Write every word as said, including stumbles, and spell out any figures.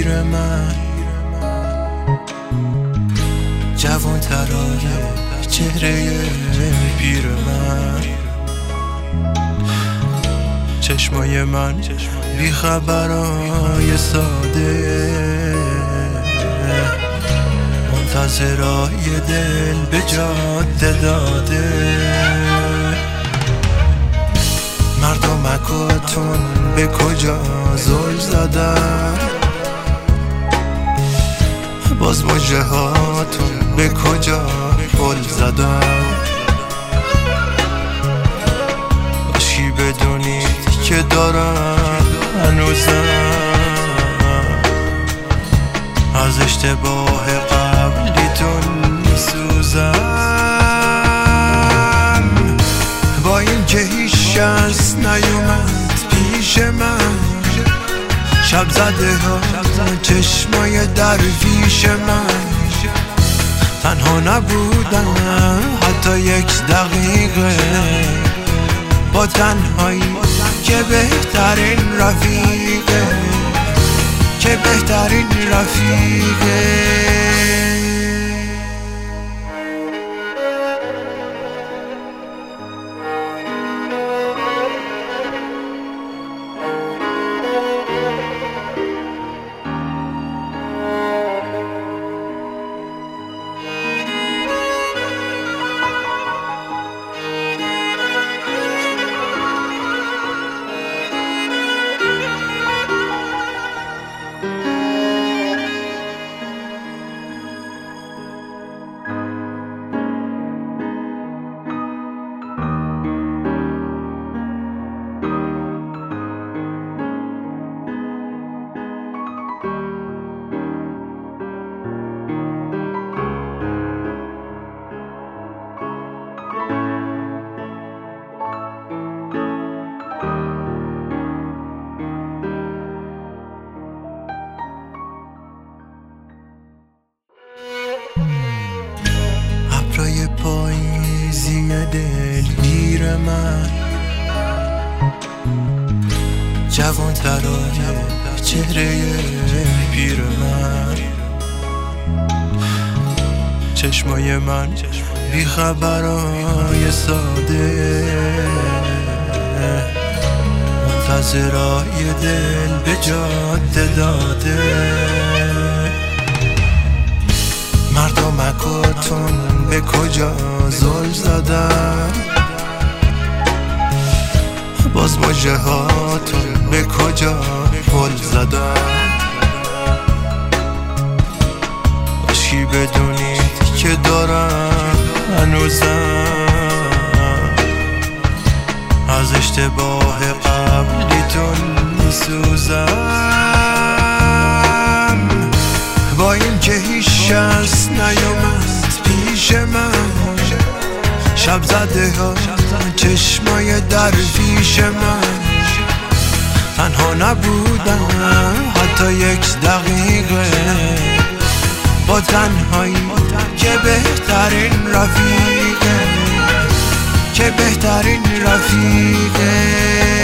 پیر من، جوان ترانه چهره پیر من، چشمای من بی خبرای ساده، منتظرای دل به جاده داده. مردمکاتون به کجا زل زدن، باز مجه هاتون به کجا پل زدن. باشی بدونید که دارم هنوزم از اشتباه قبلیتون میسوزم. با این که هیچ کس نیومد پیش من، شب زده ها چشمای درویش من، تنها نبودم حتی یک دقیقه با تنهایی که بهترین رفیقه، که بهترین رفیقه. ابرای پاییزی دلگیر من، جوان ترانه چهره پیر من، چشمای من بی خبرای ساده، منتظرای دل به جاده داده. مردمکاتون به کجا زل زدن، باز مجه هاتون به کجا پل زدن. باشی بدونید که دارم هنوزم از اشتباه قبلیتون میسوزم. با این که هیچ کس نیومد پیش من، شب زده ها چشمای درویش من، تنها نبودم حتی یک دقیقه با تنهایی که بهترین رفیقه، که بهترین رفیقه.